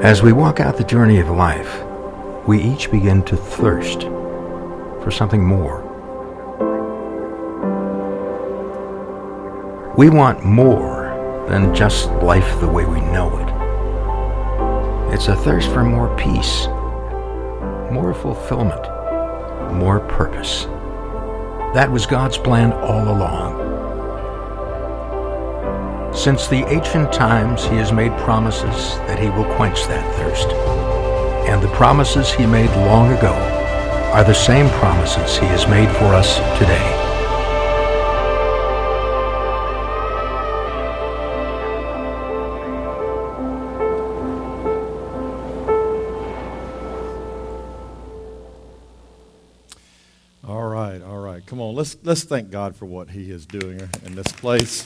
As we walk out the journey of life, we each begin to thirst for something more. We want more than just life the way we know it. It's a thirst for more peace, more fulfillment, more purpose. That was God's plan all along. Since the ancient times, He has made promises that He will quench that thirst. And the promises He made long ago are the same promises He has made for us today. All right. Come on, let's thank God for what He is doing in this place.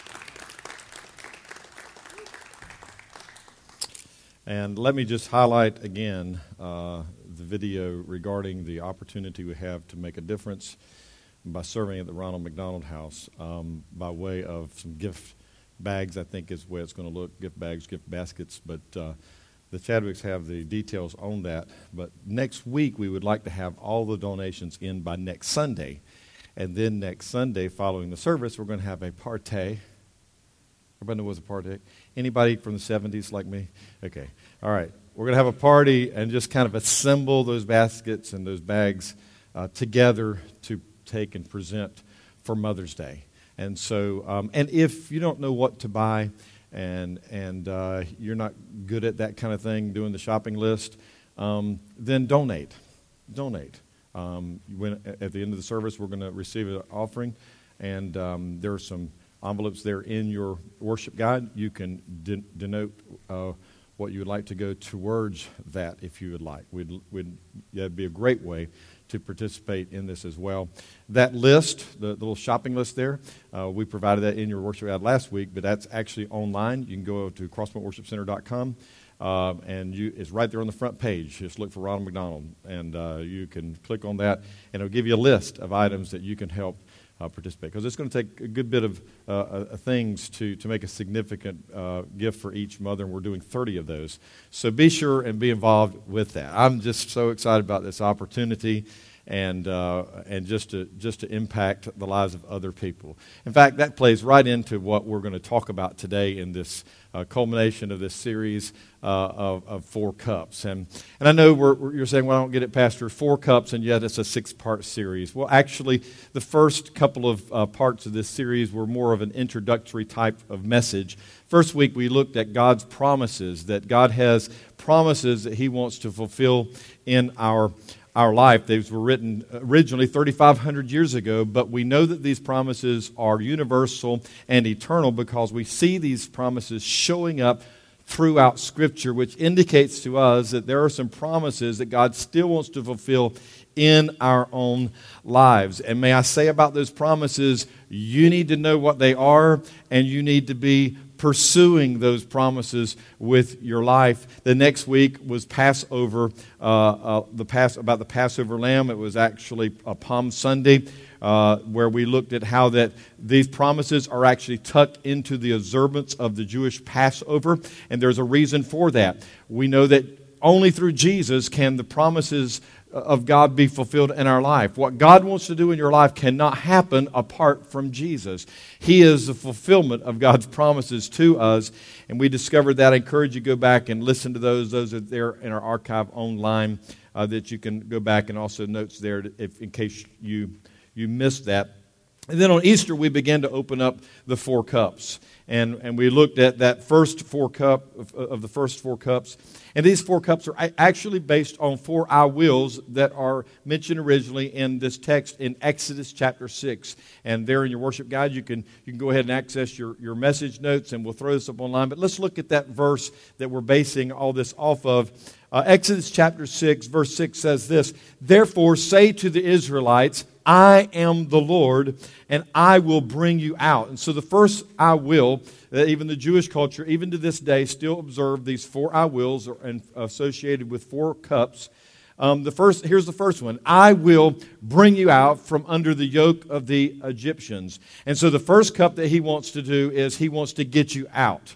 And let me just highlight again the video regarding the opportunity we have to make a difference by serving at the Ronald McDonald House by way of some gift bags, I think is the way it's going to look, gift bags, gift baskets. But the Chadwicks have the details on that. But next week, we would like to have all the donations in by next Sunday. And then next Sunday, following the service, we're going to have a party. Everybody know what's a party? Anybody from the 70s like me? Okay. All right. We're going to have a party and just kind of assemble those baskets and those bags together to take and present for Mother's Day. And so, and if you don't know what to buy and you're not good at that kind of thing, doing the shopping list, then donate. Donate. At the end of the service, we're going to receive an offering, and there are some envelopes there in your worship guide. You can denote what you would like to go towards that if you would like. That'd be a great way to participate in this as well. That list, the little shopping list there, we provided that in your worship guide last week, but that's actually online. You can go to crosspointworshipcenter.com, and it's right there on the front page. Just look for Ronald McDonald, and you can click on that, and it'll give you a list of items that you can help participate, because it's going to take a good bit of things to make a significant gift for each mother, and we're doing 30 of those. So be sure and be involved with that. I'm just so excited about this opportunity and just to impact the lives of other people. In fact, that plays right into what we're going to talk about today in this culmination of this series of 4 cups. And I know you're saying, well, I don't get it, Pastor, 4 cups, and yet it's a 6-part series. Well, actually, the first couple of parts of this series were more of an introductory type of message. First week, we looked at God's promises, that God has promises that He wants to fulfill in our life. These were written originally 3,500 years ago, but we know that these promises are universal and eternal because we see these promises showing up throughout Scripture, which indicates to us that there are some promises that God still wants to fulfill in our own lives. And may I say about those promises, you need to know what they are, and you need to be pursuing those promises with your life. The next week was Passover, about the Passover lamb. It was actually a Palm Sunday, where we looked at how that these promises are actually tucked into the observance of the Jewish Passover, and there's a reason for that. We know that only through Jesus can the promises of God be fulfilled in our life. What God wants to do in your life cannot happen apart from Jesus. He is the fulfillment of God's promises to us, and we discovered that. I encourage you to go back and listen to those. Those are there in our archive online that you can go back, and also notes there in case you missed that. And then on Easter, we began to open up the 4 cups. And we looked at that first 4 cup of the first 4 cups. And these 4 cups are actually based on 4 I wills that are mentioned originally in this text in Exodus chapter 6. And there in your worship guide, you can go ahead and access your message notes, and we'll throw this up online. But let's look at that verse that we're basing all this off of. Exodus chapter 6, verse 6 says this: "Therefore say to the Israelites, I am the Lord, and I will bring you out." And so the first I will, even the Jewish culture, even to this day, still observe these 4 I wills associated with 4 cups. Here's the first one: I will bring you out from under the yoke of the Egyptians. And so the first cup that He wants to do is He wants to get you out.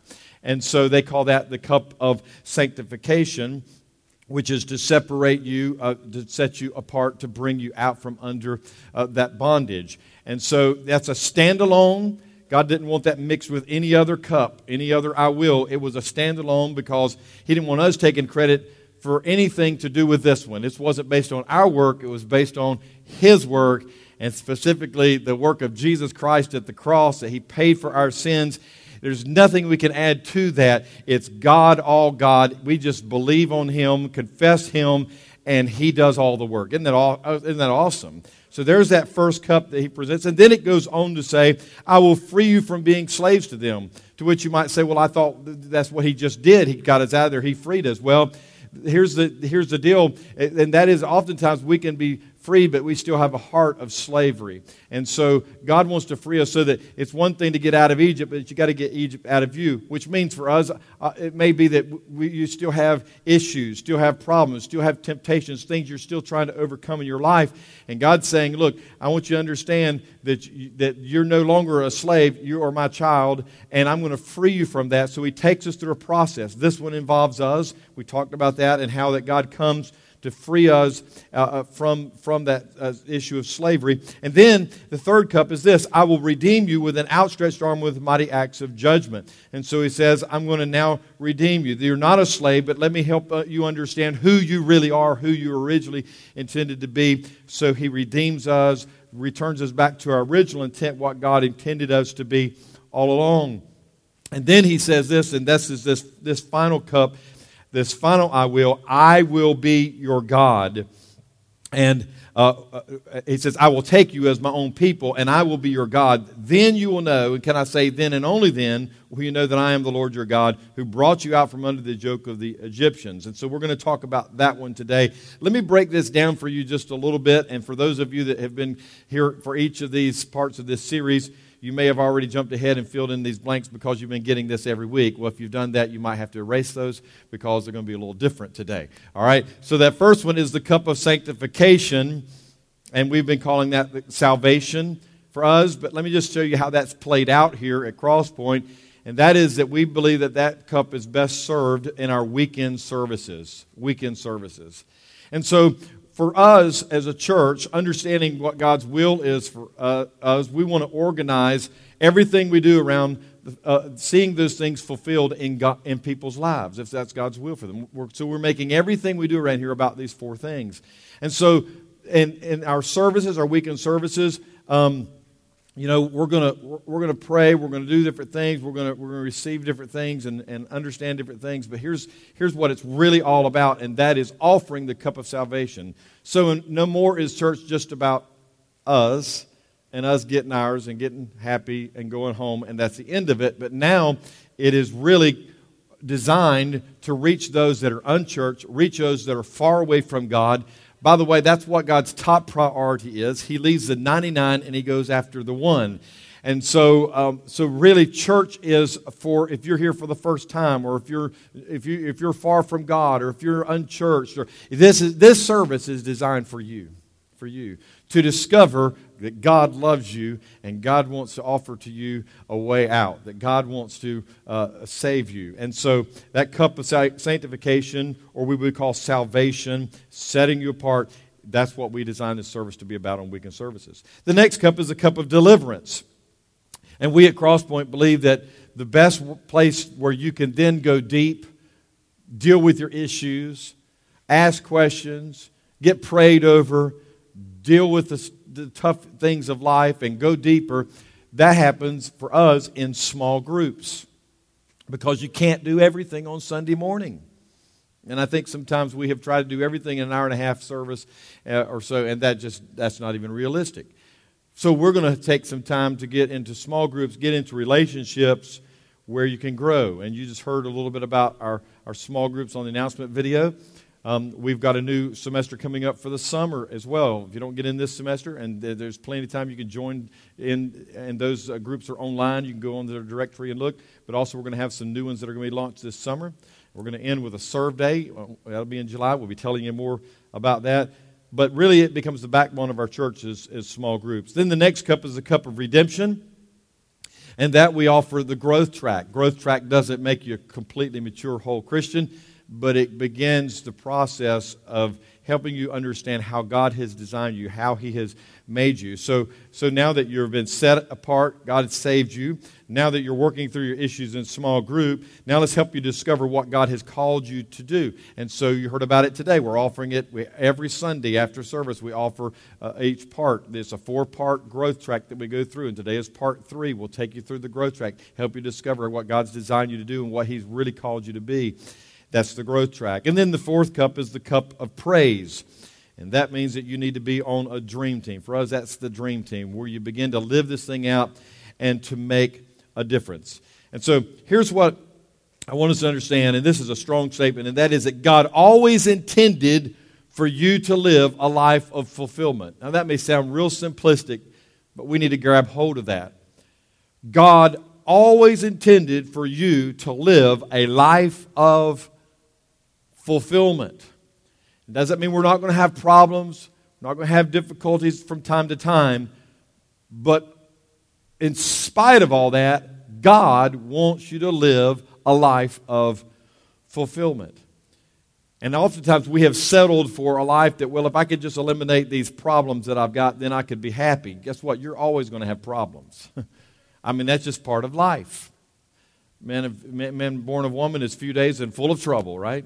And so they call that the cup of sanctification, which is to separate you, to set you apart, to bring you out from under that bondage. And so that's a standalone. God didn't want that mixed with any other cup, any other I will. It was a standalone because He didn't want us taking credit for anything to do with this one. This wasn't based on our work. It was based on His work, and specifically the work of Jesus Christ at the cross, that He paid for our sins. There's nothing we can add to that. It's God, all God. We just believe on Him, confess Him, and He does all the work. Isn't that awesome? So there's that first cup that He presents. And then it goes on to say, I will free you from being slaves to them. To which you might say, well, I thought that's what He just did. He got us out of there. He freed us. Well, here's the deal, and that is oftentimes we can be freed, but we still have a heart of slavery. And so God wants to free us so that it's one thing to get out of Egypt, but you got to get Egypt out of you, which means for us, it may be that you still have issues, still have problems, still have temptations, things you're still trying to overcome in your life. And God's saying, look, I want you to understand that you're no longer a slave, you are my child, and I'm going to free you from that. So He takes us through a process. This one involves us. We talked about that and how that God comes to free us from that issue of slavery. And then the third cup is this: I will redeem you with an outstretched arm with mighty acts of judgment. And so He says, I'm going to now redeem you. You're not a slave, but let me help you understand who you really are, who you originally intended to be. So He redeems us, returns us back to our original intent, what God intended us to be all along. And then He says this, and this is this final cup, this final I will be your God. And He says, I will take you as my own people, and I will be your God. Then you will know, and can I say then and only then, will you know that I am the Lord your God, who brought you out from under the yoke of the Egyptians. And so we're going to talk about that one today. Let me break this down for you just a little bit, and for those of you that have been here for each of these parts of this series, you may have already jumped ahead and filled in these blanks because you've been getting this every week. Well, if you've done that, you might have to erase those because they're going to be a little different today. All right? So that first one is the cup of sanctification, and we've been calling that salvation for us. But let me just show you how that's played out here at Crosspoint, and that is that we believe that that cup is best served in our weekend services. And so for us as a church, understanding what God's will is for us, we want to organize everything we do around seeing those things fulfilled in people's lives, if that's God's will for them. So we're making everything we do around here about these four things. And so in our services, our weekend services, we're gonna pray, we're gonna do different things, we're gonna receive different things and understand different things. But here's what it's really all about, and that is offering the cup of salvation. So no more is church just about us and us getting ours and getting happy and going home, and that's the end of it. But now it is really designed to reach those that are unchurched, reach those that are far away from God. By the way, that's what God's top priority is. He leaves the 99 and He goes after the one. And so really, church is for if you're here for the first time, or if you're far from God, or if you're unchurched. Or this service is designed for you to discover that God loves you and God wants to offer to you a way out, that God wants to save you. And so that cup of sanctification, or we would call salvation, setting you apart, that's what we designed this service to be about on weekend services. The next cup is a cup of deliverance. And we at Crosspoint believe that the best place where you can then go deep, deal with your issues, ask questions, get prayed over, deal with the tough things of life and go deeper, that happens for us in small groups, because you can't do everything on Sunday morning. And I think sometimes we have tried to do everything in an hour and a half service or so, and that's not even realistic. So we're going to take some time to get into small groups, get into relationships where you can grow. And you just heard a little bit about our small groups on the announcement video. We've got a new semester coming up for the summer as well. If you don't get in this semester, and there's plenty of time you can join in, and those groups are online. You can go on the directory and look. But also we're going to have some new ones that are going to be launched this summer. We're going to end with a serve day. That'll be in July. We'll be telling you more about that. But really it becomes the backbone of our church is small groups. Then the next cup is the cup of redemption. And that we offer the growth track. Growth track doesn't make you a completely mature whole Christian, but it begins the process of helping you understand how God has designed you, how He has made you. So now that you've been set apart, God has saved you. Now that you're working through your issues in small group, now let's help you discover what God has called you to do. And so you heard about it today. We're offering it every Sunday after service. We offer each part. There's a 4-part growth track that we go through, and today is part 3. We'll take you through the growth track, help you discover what God's designed you to do and what He's really called you to be. That's the growth track. And then the 4th cup is the cup of praise. And that means that you need to be on a dream team. For us, that's the dream team, where you begin to live this thing out and to make a difference. And so here's what I want us to understand, and this is a strong statement, and that is that God always intended for you to live a life of fulfillment. Now that may sound real simplistic, but we need to grab hold of that. God always intended for you to live a life of fulfillment. It doesn't mean we're not going to have problems, we're not going to have difficulties from time to time, but in spite of all that, God wants you to live a life of fulfillment. And oftentimes we have settled for a life that, well, if I could just eliminate these problems that I've got, then I could be happy. Guess what? You're always going to have problems. I mean, that's just part of life. Man born of woman is few days and full of trouble, right?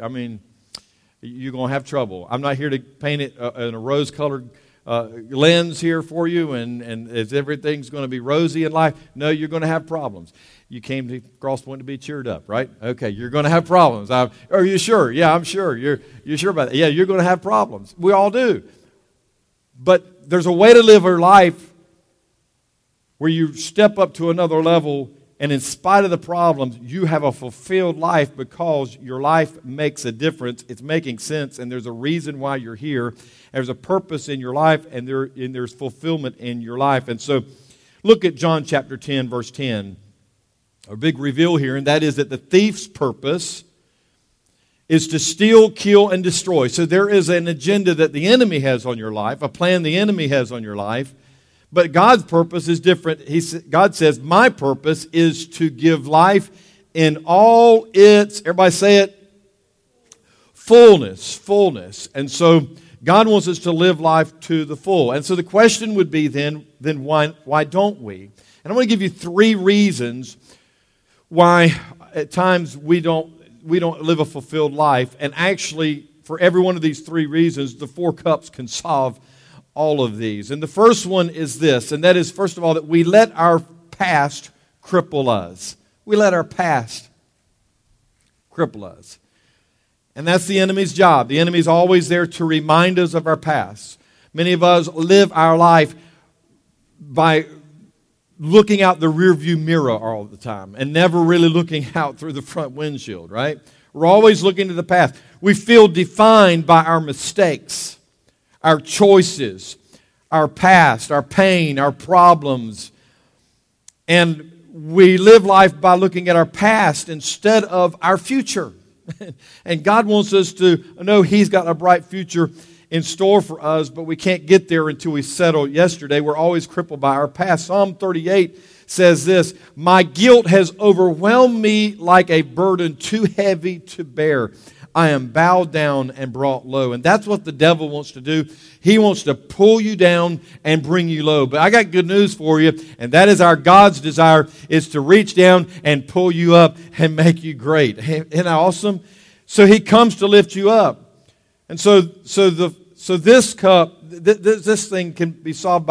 You're going to have trouble. I'm not here to paint it in a rose-colored lens here for you, and as everything's going to be rosy in life. No, you're going to have problems. You came to Cross Point to be cheered up, right? Okay, you're going to have problems. Are you sure? Yeah, I'm sure. You're sure about that? Yeah, you're going to have problems. We all do. But there's a way to live our life where you step up to another level, and in spite of the problems, you have a fulfilled life because your life makes a difference. It's making sense, and there's a reason why you're here. There's a purpose in your life, and there's fulfillment in your life. And so look at John chapter 10, verse 10. A big reveal here, and that is that the thief's purpose is to steal, kill, and destroy. So there is an agenda that the enemy has on your life, a plan the enemy has on your life. But God's purpose is different. God says, my purpose is to give life in all its, everybody say it, fullness. And so God wants us to live life to the full. And so the question would be then why don't we? And I want to give you 3 reasons why at times we don't live a fulfilled life. And actually, for every one of these 3 reasons, the 4 cups can solve all of these. And the first one is this, and that is, first of all, that we let our past cripple us. We let our past cripple us. And that's the enemy's job. The enemy's always there to remind us of our past. Many of us live our life by looking out the rearview mirror all the time and never really looking out through the front windshield, right? We're always looking to the past. We feel defined by our mistakes, our choices, our past, our pain, our problems. And we live life by looking at our past instead of our future. And God wants us to know He's got a bright future in store for us, but we can't get there until we settle yesterday. We're always crippled by our past. Psalm 38 says this, my guilt has overwhelmed me like a burden too heavy to bear. I am bowed down and brought low. And that's what the devil wants to do. He wants to pull you down and bring you low. But I got good news for you, and that is our God's desire, is to reach down and pull you up and make you great. Isn't that awesome? So He comes to lift you up. And so this cup, this thing can be solved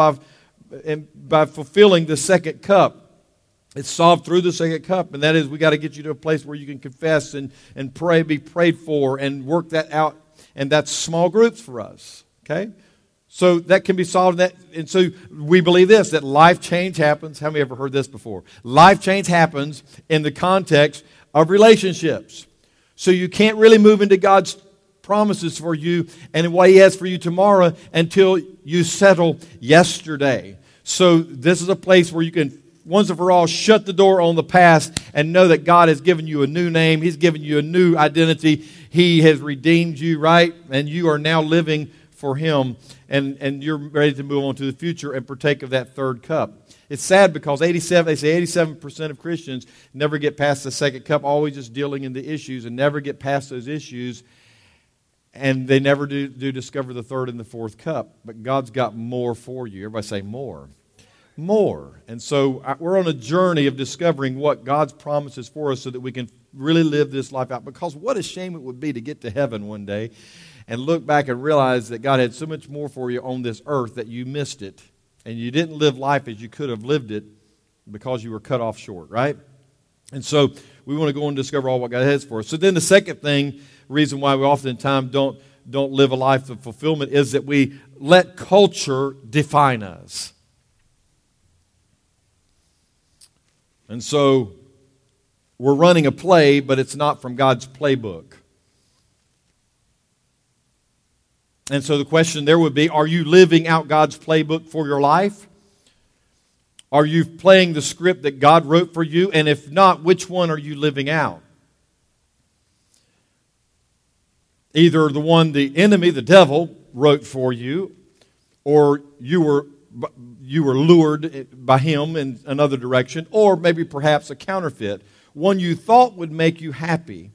by fulfilling the second cup. It's solved through the second cup, and that is we got to get you to a place where you can confess and pray, be prayed for, and work that out. And that's small groups for us. Okay? So that can be solved. And so we believe this, that life change happens. How many ever heard this before? Life change happens in the context of relationships. So you can't really move into God's promises for you and what He has for you tomorrow until you settle yesterday. So this is a place where you can once and for all shut the door on the past and know that God has given you a new name. He's given you a new identity. He has redeemed you, right? And you are now living for Him. And you're ready to move on to the future and partake of that third cup. It's sad because they say 87% of Christians never get past the second cup, always just dealing in the issues and never get past those issues. And they never do discover the third and the fourth cup. But God's got more for you. Everybody say more. More. And so we're on a journey of discovering what God's promises for us so that we can really live this life out. Because what a shame it would be to get to heaven one day and look back and realize that God had so much more for you on this earth that you missed it. And you didn't live life as you could have lived it because you were cut off short, right? And so we want to go and discover all what God has for us. So then the second reason why we oftentimes don't live a life of fulfillment is that we let culture define us. And so we're running a play, but it's not from God's playbook. And so the question there would be, are you living out God's playbook for your life? Are you playing the script that God wrote for you? And if not, which one are you living out? Either the one the enemy, the devil, wrote for you, or you were lured by him in another direction, or maybe perhaps a counterfeit, one you thought would make you happy,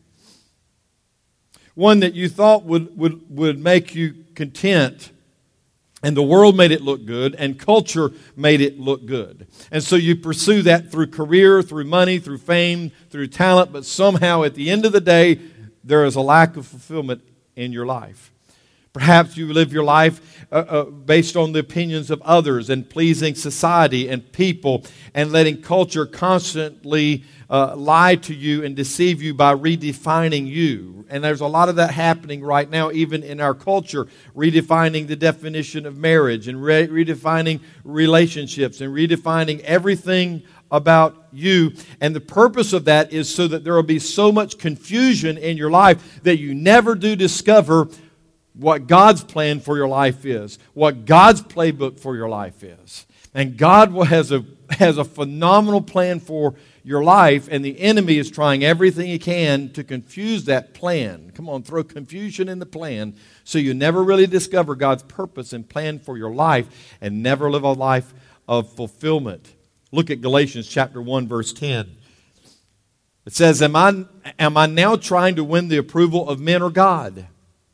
one that you thought would make you content, and the world made it look good, and culture made it look good. And so you pursue that through career, through money, through fame, through talent, but somehow at the end of the day, there is a lack of fulfillment in your life. Perhaps you live your life based on the opinions of others and pleasing society and people and letting culture constantly lie to you and deceive you by redefining you. And there's a lot of that happening right now, even in our culture, redefining the definition of marriage and redefining relationships and redefining everything about you. And the purpose of that is so that there will be so much confusion in your life that you never do discover what God's plan for your life is, what God's playbook for your life is. And God has a phenomenal plan for your life, and the enemy is trying everything he can to confuse that plan. Come on, throw confusion in the plan so you never really discover God's purpose and plan for your life and never live a life of fulfillment. Look at Galatians chapter 1, verse 10. It says, Am I now trying to win the approval of men or God?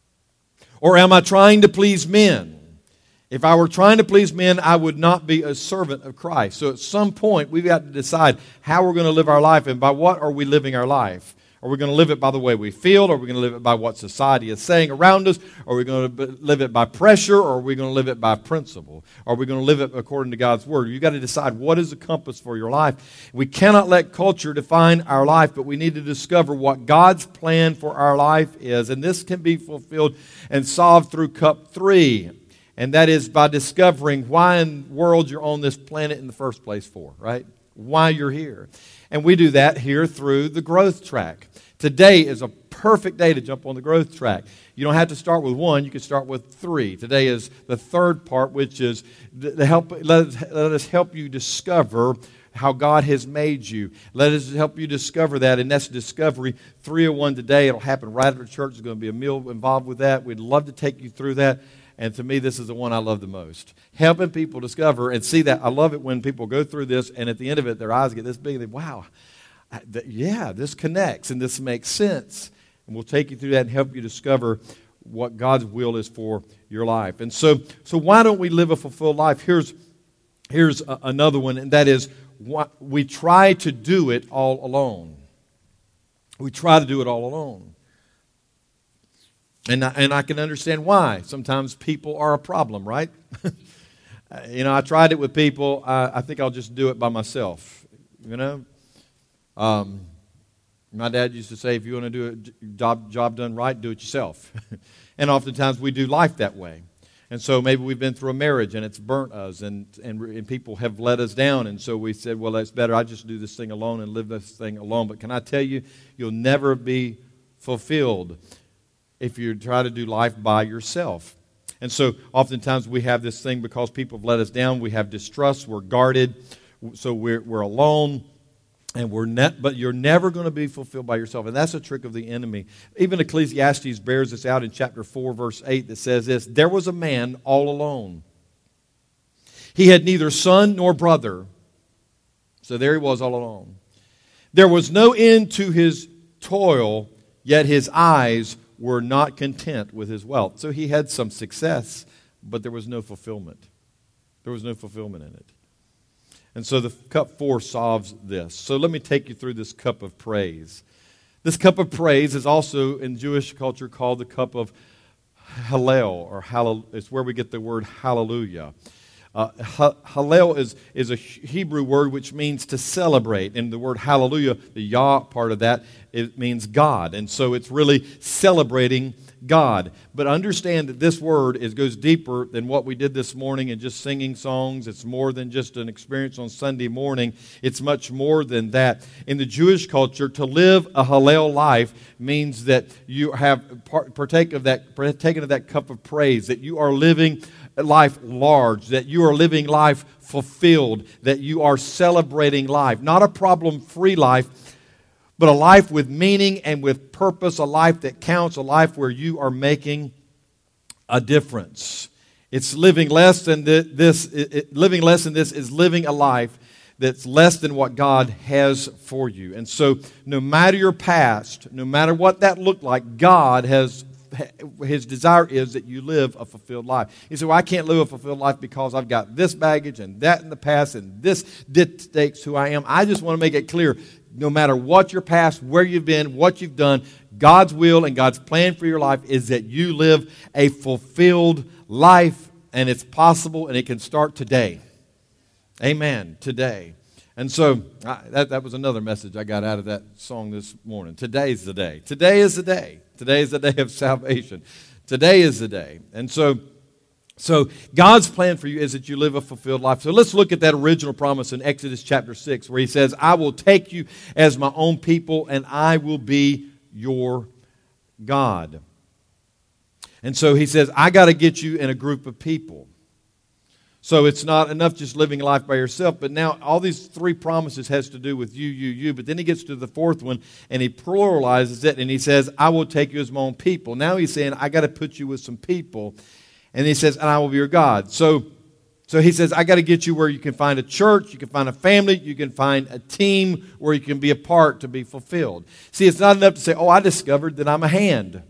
Or am I trying to please men? If I were trying to please men, I would not be a servant of Christ. So at some point, we've got to decide how we're going to live our life, and by what are we living our life? Are we going to live it by the way we feel? Are we going to live it by what society is saying around us? Are we going to live it by pressure? Or are we going to live it by principle? Are we going to live it according to God's Word? You've got to decide what is the compass for your life. We cannot let culture define our life, but we need to discover what God's plan for our life is. And this can be fulfilled and solved through cup 3. And that is by discovering why in the world you're on this planet in the first place for, right? Why you're here. And we do that here through the growth track. Today is a perfect day to jump on the growth track. You don't have to start with 1, you can start with 3. Today is the third part, which is let us help you discover how God has made you. Let us help you discover that, and that's Discovery 301 today. It'll happen right after church. There's going to be a meal involved with that. We'd love to take you through that. And to me, this is the one I love the most. Helping people discover and see that. I love it when people go through this, and at the end of it, their eyes get this big. And they, wow, this connects, and this makes sense. And we'll take you through that and help you discover what God's will is for your life. And so why don't we live a fulfilled life? Here's another one, and that is we try to do it all alone. We try to do it all alone. And I can understand why. Sometimes people are a problem, right? I tried it with people. I think I'll just do it by myself, My dad used to say, if you want to do a job done right, do it yourself. And oftentimes we do life that way. And so maybe we've been through a marriage and it's burnt us and people have let us down. And so we said, well, that's better. I just do this thing alone and live this thing alone. But can I tell you, you'll never be fulfilled if you try to do life by yourself. And so oftentimes we have this thing because people have let us down. We have distrust. We're guarded. So we're alone. But you're never going to be fulfilled by yourself. And that's a trick of the enemy. Even Ecclesiastes bears this out in chapter 4, verse 8 that says this, there was a man all alone. He had neither son nor brother. So there he was all alone. There was no end to his toil, yet his eyes were not content with his wealth. So he had some success, but there was no fulfillment. There was no fulfillment in it. And so the cup 4 solves this. So let me take you through this cup of praise. This cup of praise is also in Jewish culture called the cup of Hallel, or Hallel. It's where we get the word hallelujah. Hallel is a Hebrew word which means to celebrate. And the word hallelujah, the Yah part of that, it means God. And so it's really celebrating God. But understand that this word goes deeper than what we did this morning and just singing songs. It's more than just an experience on Sunday morning. It's much more than that. In the Jewish culture, to live a Hallel life means that you have partaken of that cup of praise, that you are living life large, that you are living life fulfilled, that you are celebrating life. Not a problem-free life, but a life with meaning and with purpose, a life that counts, a life where you are making a difference. It's living less than this. Living less than this is living a life that's less than what God has for you. And so no matter your past, no matter what that looked like, God has His desire is that you live a fulfilled life. You say, well, I can't live a fulfilled life because I've got this baggage and that in the past and this dictates who I am. I just want to make it clear, no matter what your past, where you've been, what you've done, God's will and God's plan for your life is that you live a fulfilled life, and it's possible and it can start today. Amen. Today. And so that was another message I got out of that song this morning. Today's the day. Today is the day. Today is the day of salvation. Today is the day. And so God's plan for you is that you live a fulfilled life. So let's look at that original promise in Exodus chapter 6 where he says, I will take you as my own people and I will be your God. And so he says, I got to get you in a group of people. So it's not enough just living life by yourself, but now all these 3 promises has to do with you. But then he gets to the 4th one, and he pluralizes it, and he says, I will take you as my own people. Now he's saying, I got to put you with some people. And he says, and I will be your God. So he says, I got to get you where you can find a church, you can find a family, you can find a team where you can be a part to be fulfilled. See, it's not enough to say, oh, I discovered that I'm a hand.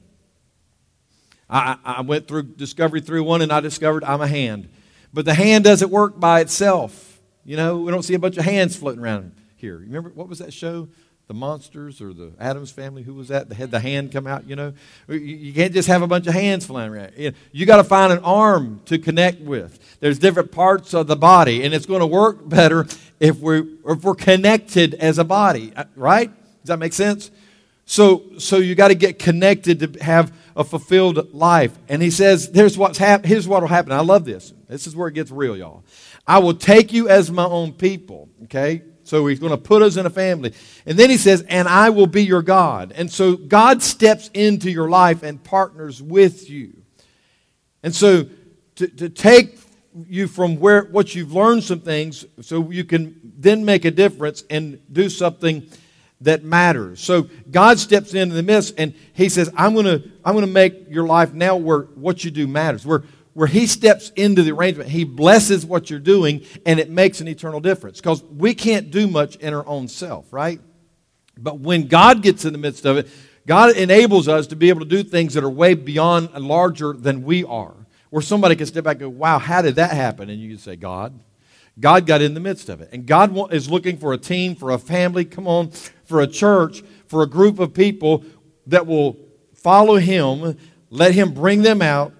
I went through Discovery 3:1 and I discovered I'm a hand. But the hand doesn't work by itself. You know, we don't see a bunch of hands floating around here. Remember, what was that show? The Monsters or the Addams Family? Who was that? They had the hand come out, you know. You can't just have a bunch of hands flying around. You got to find an arm to connect with. There's different parts of the body, and it's going to work better if we're connected as a body, right? Does that make sense? So you got to get connected to have a fulfilled life. And he says, here's what will happen. I love this. This is where it gets real, y'all. I will take you as my own people, okay? So he's going to put us in a family. And then he says, and I will be your God. And so God steps into your life and partners with you. And so to take you from what you've learned some things so you can then make a difference and do something that matters. So God steps in the midst and he says, I'm going to make your life now where what you do matters. Where he steps into the arrangement, he blesses what you're doing and it makes an eternal difference. Because we can't do much in our own self, right? But when God gets in the midst of it, God enables us to be able to do things that are way beyond and larger than we are. Where somebody can step back and go, wow, how did that happen? And you can say, God got in the midst of it. And God is looking for a team, for a family, come on, for a church, for a group of people that will follow him, let him bring them out,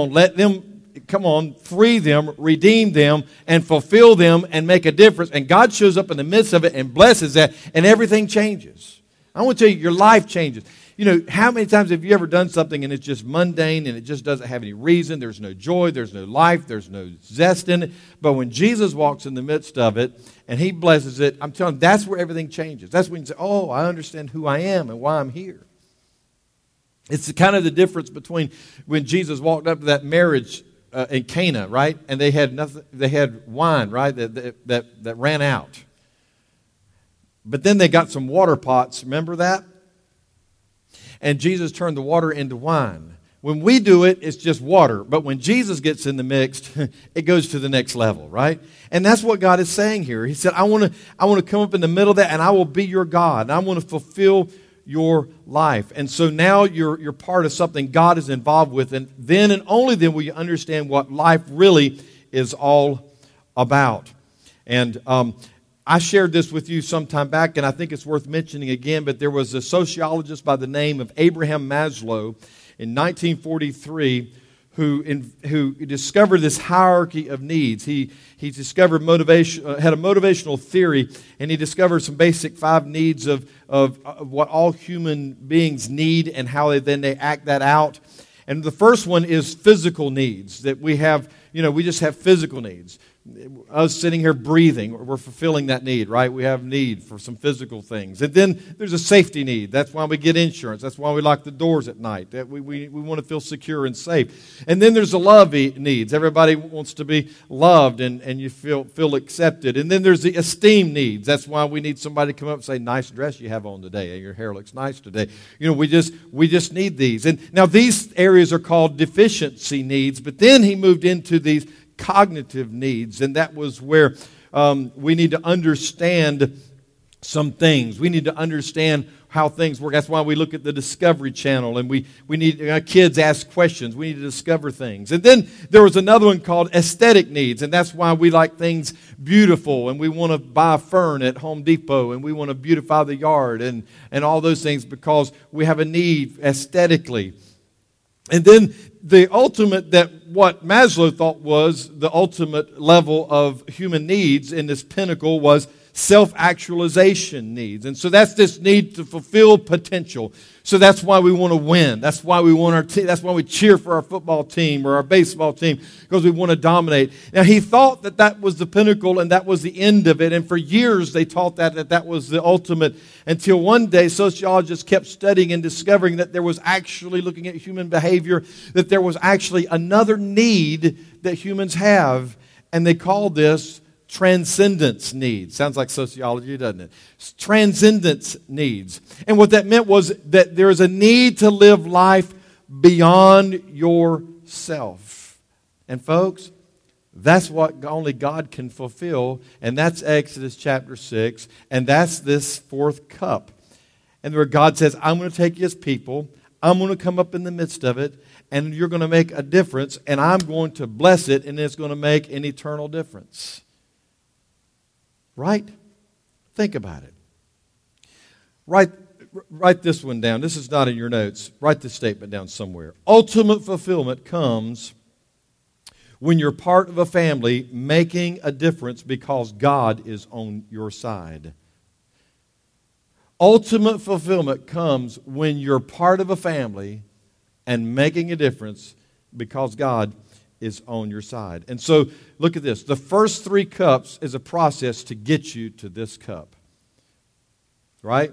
free them, redeem them, and fulfill them and make a difference. And God shows up in the midst of it and blesses that, and everything changes. I want to tell you, your life changes. You know, how many times have you ever done something and it's just mundane and it just doesn't have any reason? There's no joy, there's no life, there's no zest in it. But when Jesus walks in the midst of it and he blesses it, I'm telling you, that's where everything changes. That's when you say, oh, I understand who I am and why I'm here. It's kind of the difference between when Jesus walked up to that marriage in Cana, right? And they had nothing. They had wine, right? That ran out. But then they got some water pots. Remember that? And Jesus turned the water into wine. When we do it, it's just water. But when Jesus gets in the mix, it goes to the next level, right? And that's what God is saying here. He said, I want to come up in the middle of that, and I will be your God. And I want to fulfill your life. And so now you're part of something God is involved with. And then and only then will you understand what life really is all about. And I shared this with you some time back, and I think it's worth mentioning again, but there was a sociologist by the name of Abraham Maslow in 1943 who discovered this hierarchy of needs. He discovered had a motivational theory, and he discovered some basic 5 needs of what all human beings need and how they act that out. And the first one is physical needs, that we have, we just have physical needs. Us sitting here breathing, we're fulfilling that need, right? We have need for some physical things. And then there's a safety need. That's why we get insurance. That's why we lock the doors at night. That we want to feel secure and safe. And then there's the love needs. Everybody wants to be loved and you feel accepted. And then there's the esteem needs. That's why we need somebody to come up and say, nice dress you have on today. Your hair looks nice today. We just need these. And now these areas are called deficiency needs. But then he moved into these cognitive needs, and that was where we need to understand some things. We need to understand how things work. That's why we look at the Discovery Channel, and we need kids ask questions. We need to discover things. And then there was another one called aesthetic needs, and that's why we like things beautiful, and we want to buy a fern at Home Depot, and we want to beautify the yard, and all those things because we have a need aesthetically. And then the ultimate, that what Maslow thought was the ultimate level of human needs in this pinnacle was self-actualization needs. And so that's this need to fulfill potential. So that's why we want to win. That's why we want our that's why we cheer for our football team or our baseball team, because we want to dominate. Now he thought that was the pinnacle and that was the end of it. And for years they taught that was the ultimate, until one day sociologists kept studying and discovering that there was actually, looking at human behavior, that there was actually another need that humans have, and they called this transcendence needs. Sounds like sociology, doesn't it? Transcendence needs. And what that meant was that there is a need to live life beyond yourself. And folks, that's what only God can fulfill. And that's Exodus chapter 6. And that's this 4th cup. And where God says, I'm going to take His people. I'm going to come up in the midst of it. And you're going to make a difference. And I'm going to bless it. And it's going to make an eternal difference. Right? Think about it. Write this one down. This is not in your notes. Write this statement down somewhere. Ultimate fulfillment comes when you're part of a family making a difference because God is on your side. Ultimate fulfillment comes when you're part of a family and making a difference because God is on your side. And so, look at this. The first 3 cups is a process to get you to this cup. Right?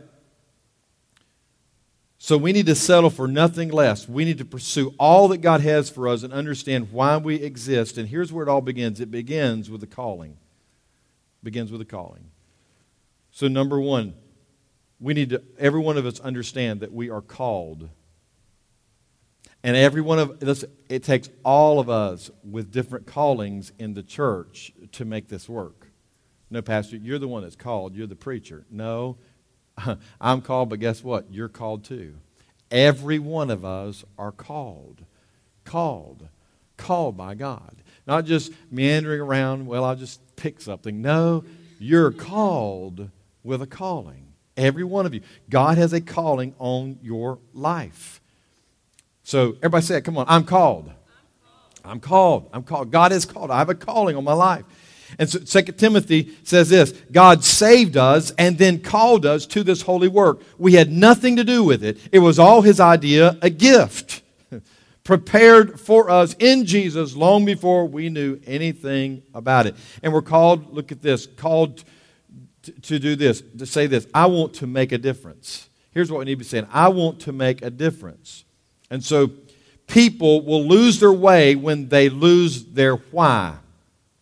So we need to settle for nothing less. We need to pursue all that God has for us and understand why we exist. And here's where it all begins. It begins with the calling. It begins with the calling. So number 1, we need to, every one of us, understand that we are called. And every one of us, it takes all of us with different callings in the church to make this work. No, Pastor, you're the one that's called. You're the preacher. No, I'm called, but guess what? You're called too. Every one of us are called. Called by God. Not just meandering around, well, I'll just pick something. No, you're called with a calling. Every one of you. God has a calling on your life. So everybody say it. Come on. I'm called. I'm called. God is called. I have a calling on my life. And so 2 Timothy says this. God saved us and then called us to this holy work. We had nothing to do with it. It was all His idea, a gift prepared for us in Jesus long before we knew anything about it. And we're called, look at this, called to do this, to say this. I want to make a difference. Here's what we need to be saying. I want to make a difference. And so people will lose their way when they lose their why.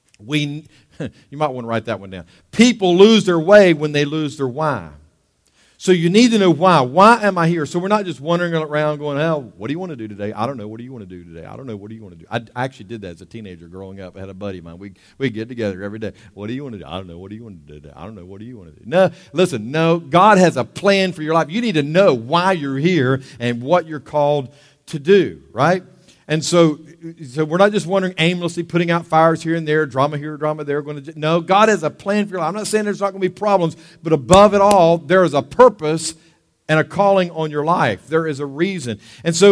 You might want to write that one down. People lose their way when they lose their why. So you need to know why. Why am I here? So we're not just wandering around going, "Oh, what do you want to do today? I don't know. What do you want to do today? I don't know. What do you want to do?" I actually did that as a teenager growing up. I had a buddy of mine. We'd get together every day. "What do you want to do?" "I don't know. What do you want to do today?" "I don't know. What do you want to do?" No, listen, no. God has a plan for your life. You need to know why you're here and what you're called to do, right? And so we're not just wandering aimlessly, putting out fires here and there, drama here, drama there. No, God has a plan for your life. I'm not saying there's not going to be problems, but above it all, there is a purpose and a calling on your life. There is a reason. And so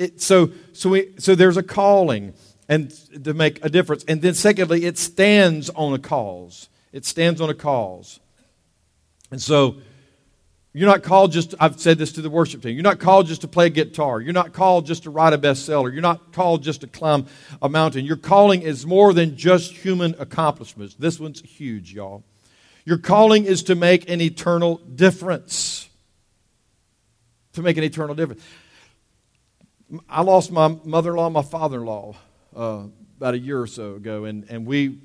so there's a calling and to make a difference. And then secondly, it stands on a cause. It stands on a cause. And so you're not called just, I've said this to the worship team, you're not called just to play a guitar. You're not called just to write a bestseller. You're not called just to climb a mountain. Your calling is more than just human accomplishments. This one's huge, y'all. Your calling is to make an eternal difference. To make an eternal difference. I lost my mother-in-law and my father-in-law about a year or so ago, and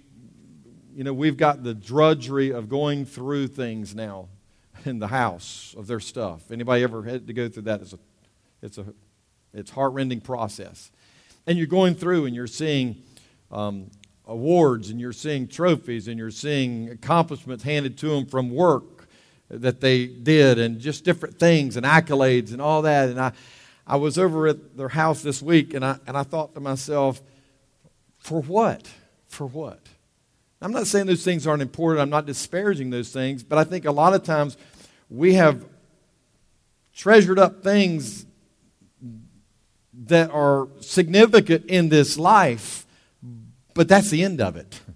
we've got the drudgery of going through things now in the house of their stuff. Anybody ever had to go through that? It's heart-rending process. And you're going through and you're seeing awards and you're seeing trophies and you're seeing accomplishments handed to them from work that they did and just different things and accolades and all that. And I was over at their house this week and I thought to myself, for what? For what? I'm not saying those things aren't important. I'm not disparaging those things. But I think a lot of times we have treasured up things that are significant in this life, but that's the end of it.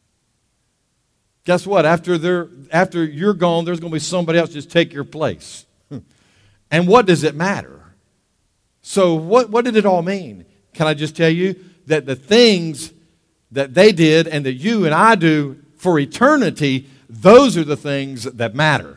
Guess what? After you're gone, there's going to be somebody else just take your place. And what does it matter? So what did it all mean? Can I just tell you that the things that they did and that you and I do for eternity, those are the things that matter.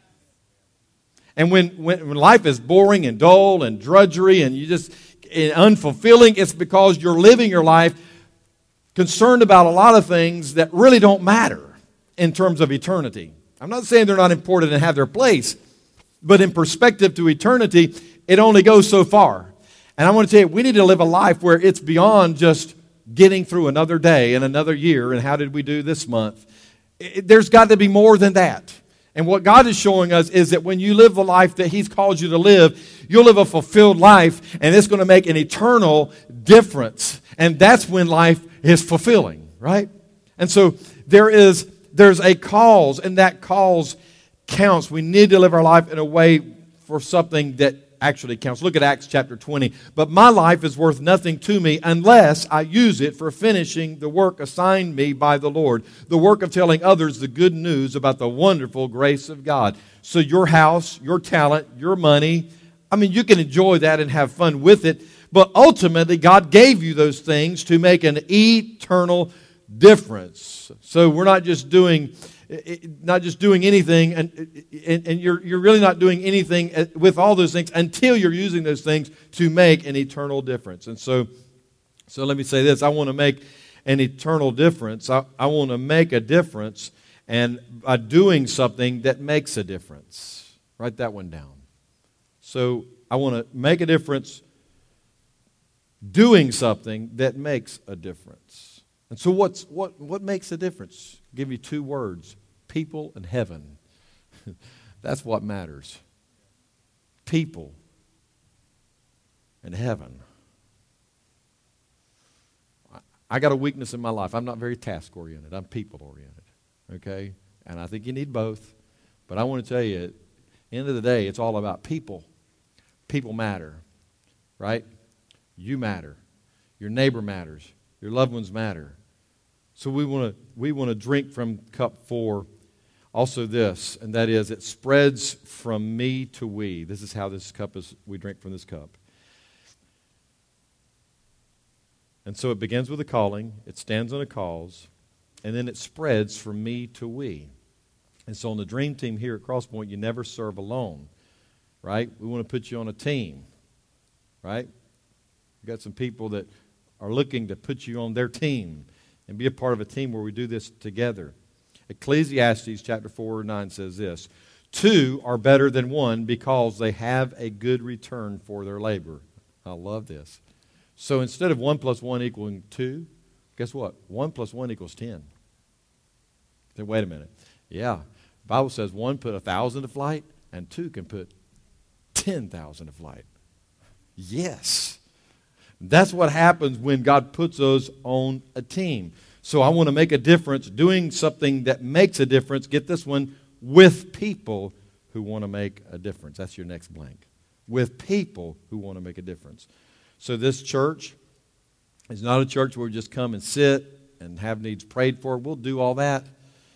And when life is boring and dull and drudgery and you just unfulfilling, it's because you're living your life concerned about a lot of things that really don't matter in terms of eternity. I'm not saying they're not important and have their place, but in perspective to eternity, it only goes so far. And I want to tell you, we need to live a life where it's beyond just getting through another day and another year and how did we do this month. There's got to be more than that. And what God is showing us is that when you live the life that He's called you to live, you'll live a fulfilled life, and it's going to make an eternal difference. And that's when life is fulfilling, right? And so there's a cause, and that cause counts. We need to live our life in a way for something that actually counts. Look at Acts chapter 20. But my life is worth nothing to me unless I use it for finishing the work assigned me by the Lord, the work of telling others the good news about the wonderful grace of God. So your house, your talent, your money, you can enjoy that and have fun with it, but ultimately God gave you those things to make an eternal difference. So we're not just doing anything, and you're really not doing anything with all those things until you're using those things to make an eternal difference. And so let me say this. I want to make an eternal difference. I want to make a difference, and by doing something that makes a difference. Write that one down. So I want to make a difference doing something that makes a difference. And so what makes a difference? I'll give you two words: people and heaven. That's what matters. People and heaven. I got a weakness in my life. I'm not very task-oriented. I'm people-oriented. Okay? And I think you need both. But I want to tell you, at the end of the day, it's all about people. People matter. Right? You matter. Your neighbor matters. Your loved ones matter. So we want to drink from cup 4 also this, and that is, it spreads from me to we. This is how this cup is, we drink from this cup. And so it begins with a calling, it stands on a cause, and then it spreads from me to we. And so on the dream team here at Crosspoint, you never serve alone, right? We want to put you on a team, right? We've got some people that are looking to put you on their team and be a part of a team where we do this together. Ecclesiastes chapter 4:9 says this: Two are better than one because they have a good return for their labor. I love this. So instead of 1 plus 1 equaling 2, guess what? 1 plus 1 equals 10. Then wait a minute. Yeah, the Bible says 1 put 1,000 to flight and 2 can put 10,000 to flight. Yes. That's what happens when God puts us on a team. So I want to make a difference, doing something that makes a difference. Get this one, with people who want to make a difference. That's your next blank. With people who want to make a difference. So this church is not a church where we just come and sit and have needs prayed for. We'll do all that.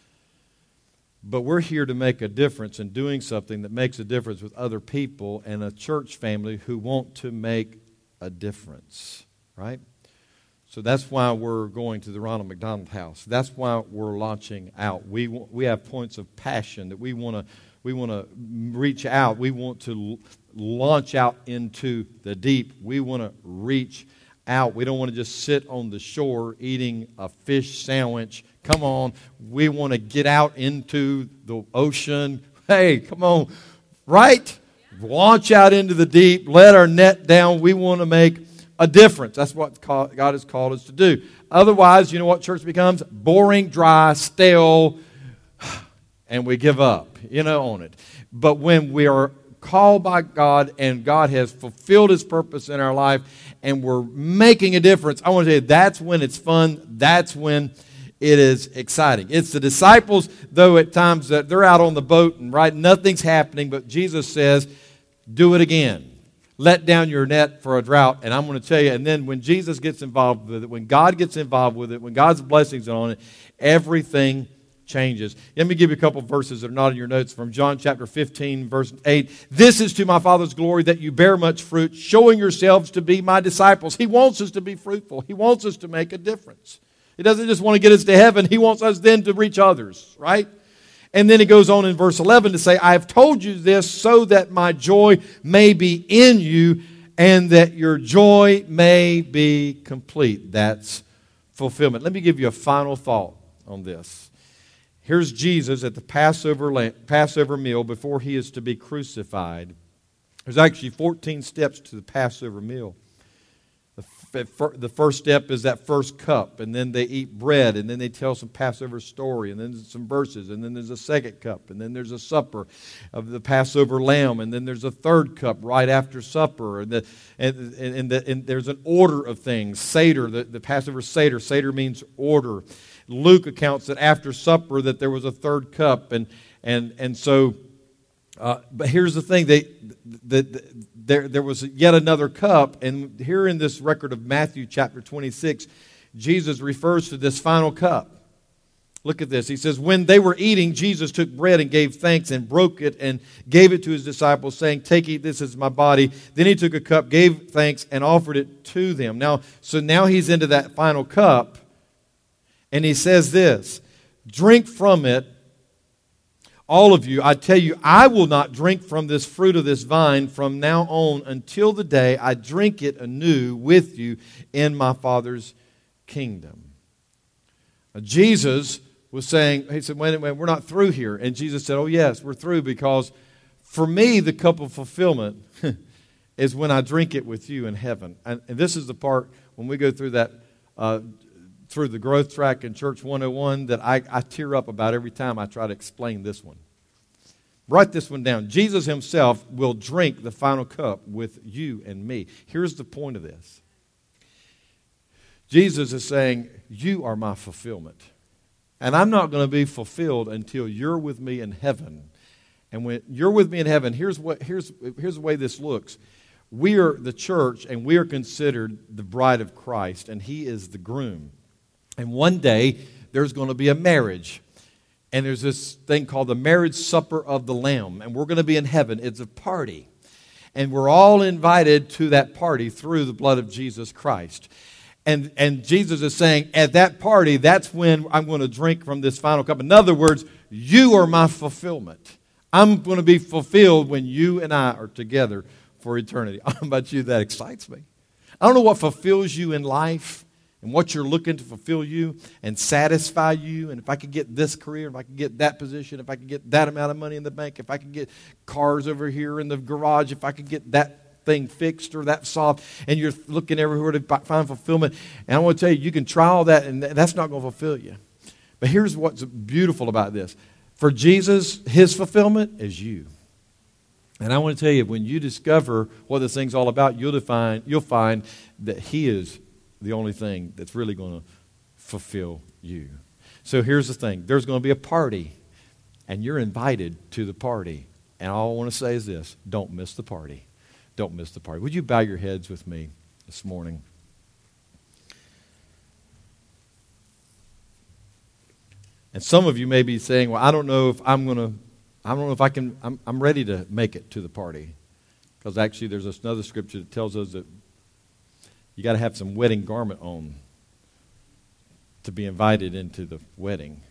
But we're here to make a difference in doing something that makes a difference with other people and a church family who want to make a difference, right? So that's why we're going to the Ronald McDonald House. That's why we're launching out. We have points of passion that we want to reach out. We want to launch out into the deep. We want to reach out. We don't want to just sit on the shore eating a fish sandwich. Come on. We want to get out into the ocean. Hey, come on. Right? Launch out into the deep. Let our net down. We want to make a difference. That's what God has called us to do. Otherwise, you know what church becomes? Boring, dry, stale, and we give up, on it. But when we are called by God and God has fulfilled His purpose in our life and we're making a difference, I want to tell you, that's when it's fun. That's when it is exciting. It's the disciples, though, at times that they're out on the boat and nothing's happening, but Jesus says, do it again. Let down your net for a drought. And I'm going to tell you, and then when Jesus gets involved with it, when God gets involved with it, when God's blessings are on it, everything changes. Let me give you a couple of verses that are not in your notes from John chapter 15, verse 8. This is to my Father's glory that you bear much fruit, showing yourselves to be my disciples. He wants us to be fruitful. He wants us to make a difference. He doesn't just want to get us to heaven. He wants us then to reach others, right? And then he goes on in verse 11 to say, I have told you this so that my joy may be in you and that your joy may be complete. That's fulfillment. Let me give you a final thought on this. Here's Jesus at the Passover meal before he is to be crucified. There's actually 14 steps to the Passover meal. The first step is that first cup, and then they eat bread, and then they tell some Passover story, and then some verses, and then there's a second cup, and then there's a supper of the Passover lamb, and then there's a third cup right after supper, and there's an order of things. Seder, the Passover Seder. Seder means order. Luke accounts that after supper that there was a third cup, and so. But here's the thing: there was yet another cup, and here in this record of Matthew chapter 26, Jesus refers to this final cup. Look at this. He says, when they were eating, Jesus took bread and gave thanks and broke it and gave it to his disciples, saying, take, eat, this is my body. Then he took a cup, gave thanks, and offered it to them. Now he's into that final cup, and he says this, drink from it, all of you. I tell you, I will not drink from this fruit of this vine from now on until the day I drink it anew with you in my Father's kingdom. Now, Jesus was saying, he said, wait a minute, we're not through here. And Jesus said, oh yes, we're through, because for me, the cup of fulfillment is when I drink it with you in heaven. And this is the part when we go through that, through the growth track in Church 101 that I tear up about every time I try to explain this one. Write this one down. Jesus himself will drink the final cup with you and me. Here's the point of this. Jesus is saying, you are my fulfillment. And I'm not going to be fulfilled until you're with me in heaven. And when you're with me in heaven, here's the way this looks. We are the church, and we are considered the bride of Christ, and he is the groom. And one day, there's going to be a marriage. And there's this thing called the marriage supper of the Lamb. And we're going to be in heaven. It's a party. And we're all invited to that party through the blood of Jesus Christ. And Jesus is saying, at that party, that's when I'm going to drink from this final cup. In other words, you are my fulfillment. I'm going to be fulfilled when you and I are together for eternity. I don't know about you, that excites me. I don't know what fulfills you in life. and what you're looking to fulfill you and satisfy you, and if I could get this career, if I could get that position, if I could get that amount of money in the bank, if I could get cars over here in the garage, if I could get that thing fixed or that solved, and you're looking everywhere to find fulfillment. And I want to tell you, you can try all that, and that's not going to fulfill you. But here's what's beautiful about this. For Jesus, his fulfillment is you. And I want to tell you, when you discover what this thing's all about, you'll find that he is the only thing that's really going to fulfill you. So here's the thing. There's going to be a party, and you're invited to the party. And all I want to say is this. Don't miss the party. Don't miss the party. Would you bow your heads with me this morning? And some of you may be saying, well, I don't know if I'm ready to make it to the party. Because actually there's another scripture that tells us that you got to have some wedding garment on to be invited into the wedding.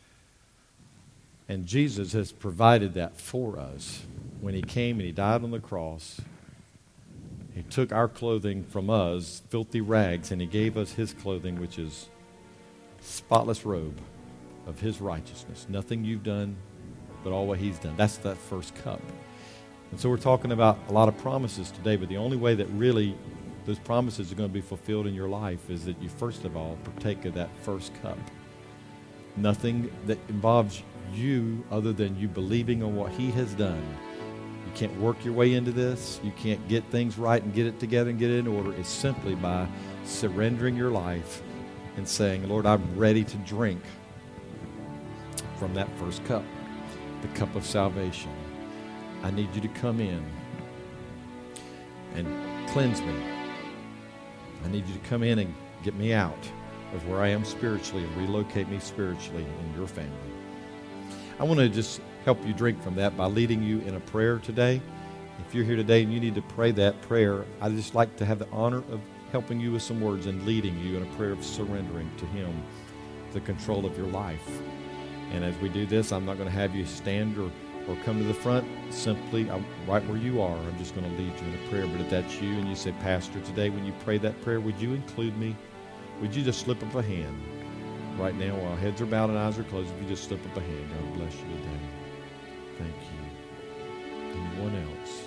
And Jesus has provided that for us. When he came and he died on the cross, he took our clothing from us, filthy rags, and he gave us his clothing, which is spotless robe of his righteousness. Nothing you've done, but all what he's done. That's that first cup. And so we're talking about a lot of promises today, but the only way that really those promises are going to be fulfilled in your life is that you first of all partake of that first cup. Nothing that involves you other than you believing on what he has done. You can't work your way into this. You can't get things right and get it together and get it in order. It's simply by surrendering your life and saying, Lord, I'm ready to drink from that first cup, the cup of salvation. I need you to come in and cleanse me. I need you to come in and get me out of where I am spiritually and relocate me spiritually in your family. I want to just help you drink from that by leading you in a prayer today. If you're here today and you need to pray that prayer, I'd just like to have the honor of helping you with some words and leading you in a prayer of surrendering to him the control of your life. And as we do this, I'm not going to have you stand or come to the front. Simply, right where you are, I'm just going to lead you in a prayer. But if that's you and you say, Pastor, today when you pray that prayer, would you include me? Would you just slip up a hand right now while heads are bowed and eyes are closed? If you just slip up a hand, God bless you today. Thank you. Anyone else?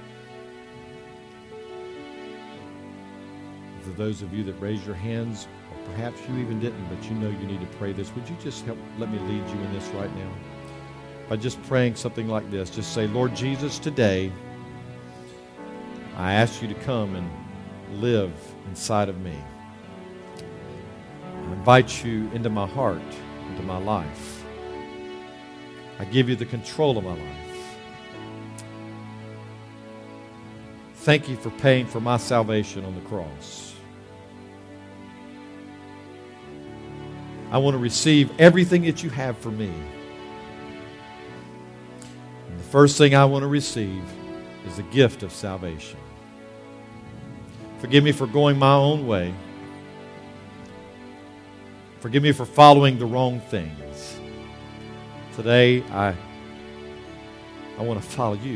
For those of you that raised your hands, or perhaps you even didn't, but you know you need to pray this, would you just let me lead you in this right now? By just praying something like this, just say, Lord Jesus, today I ask you to come and live inside of me. I invite you into my heart, into my life. I give you the control of my life. Thank you for paying for my salvation on the cross. I want to receive everything that you have for me. And the first thing I want to receive is the gift of salvation. Forgive me for going my own way. Forgive me for following the wrong things. Today, I want to follow you.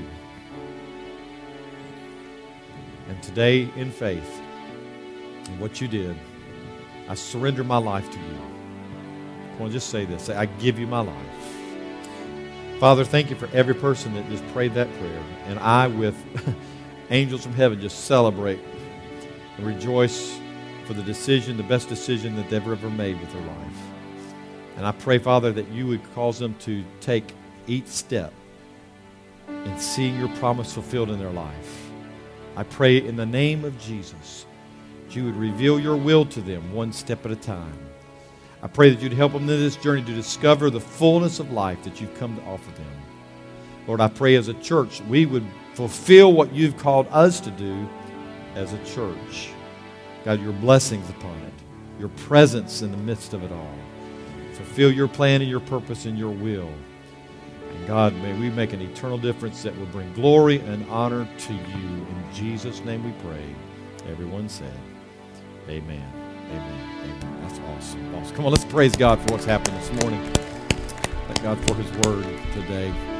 And today, in faith, in what you did, I surrender my life to you. I want to just say this. Say, I give you my life. Father, thank you for every person that just prayed that prayer. And I, with angels from heaven, just celebrate and rejoice for the decision, the best decision that they've ever made with their life. And I pray, Father, that you would cause them to take each step in seeing your promise fulfilled in their life. I pray in the name of Jesus that you would reveal your will to them one step at a time. I pray that you'd help them in this journey to discover the fullness of life that you've come to offer them. Lord, I pray as a church we would fulfill what you've called us to do as a church. God, your blessings upon it, your presence in the midst of it all. Fulfill your plan and your purpose and your will. And God, may we make an eternal difference that will bring glory and honor to you. In Jesus' name we pray. Everyone said, amen, amen, amen. That's awesome. Awesome. Come on, let's praise God for what's happened this morning. Thank God for his word today.